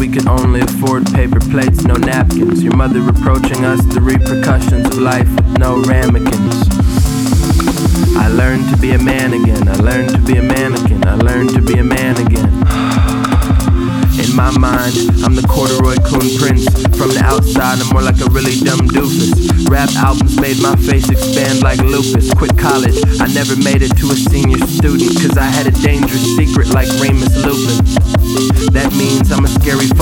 could only afford paper plates, no napkins. Your mother reproaching us the repercussions of life with no ramekins. I learned to be a man again, I learned to be a mannequin, I learned to be a man again. In my mind, I'm the corduroy coon prince. From the outside, I'm more like a really dumb doofus. Rap albums made my face expand like lupus. Quit college, I never made it to a senior student, cause I had a dangerous secret like Remus Lupin. That means I'm a scary